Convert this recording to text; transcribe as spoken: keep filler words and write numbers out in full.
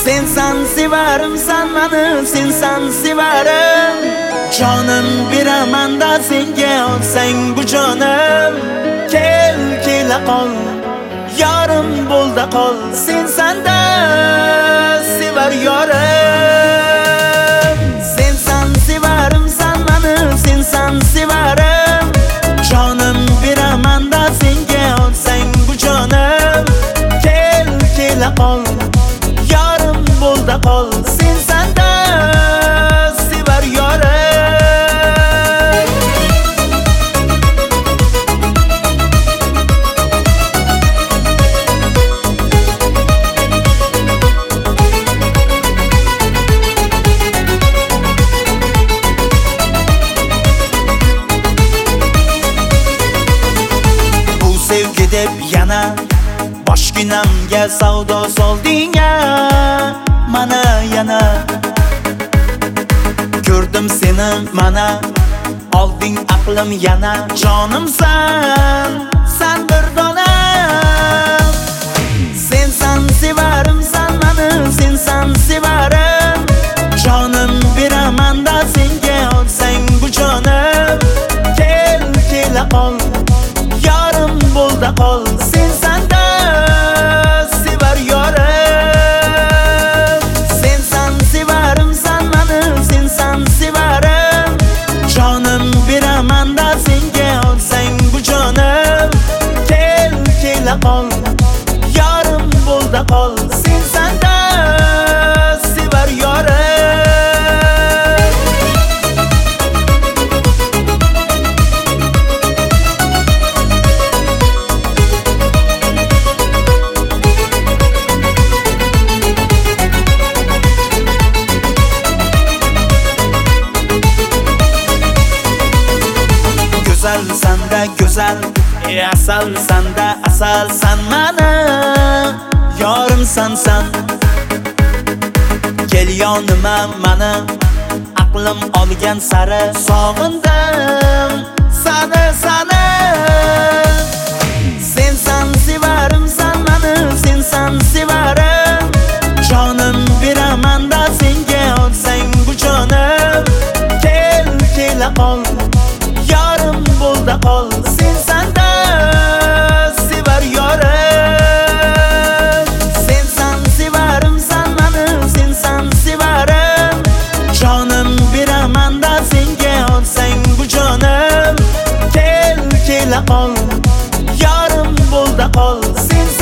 Sensan sevarim, san mani, sensan sevarim. Jonim beraman da senga, olsang bu jonim. Kel kela qol, yarim bo'lda qol. Sensan da sevar yorim. Sensan sevarim, san mani, sensan sevarim. Jonim beraman da senga, olsang bu jonim. Kel kela qol, yarim bo'lda qol. Sensan da sevar yorim. Bu sevgi deb yana boshginamga savdo solding-a. Mana yana ko'rdim seni, mana olding aqlim yana. Jonimsan, san bir dona. Sensan sevarim, san mani, sensan sevarim. Jonim beraman da senga, olsang bu jonim. Kel kela qol, yarim bo'lda qol. Sensan da sevar yorim. Sensan sevarim, san mani, sensan sevarim. Jonim beraman da senga, olsang bu jonim. Kel kela qol, yarim bo'lda qol. Sensan da sevar yorim. Güzel sanda güzel, asal sanda asal. San mani, yorim sansan. Kel yonima mani, aqlim olgan sari. Sog'indim sani sani. Sensan sevarim, san mani, sensan sevarim. Jonim beraman da senga, olsang bu jonim. Kel kela qol, yarim bo'lda qol. Sensan da sevar yorim. Sensan sevarim, san mani, sensan sevarim. Jonim beraman da senga, olsang bu jonim. Kel kela qol, yarim bo'lda qol.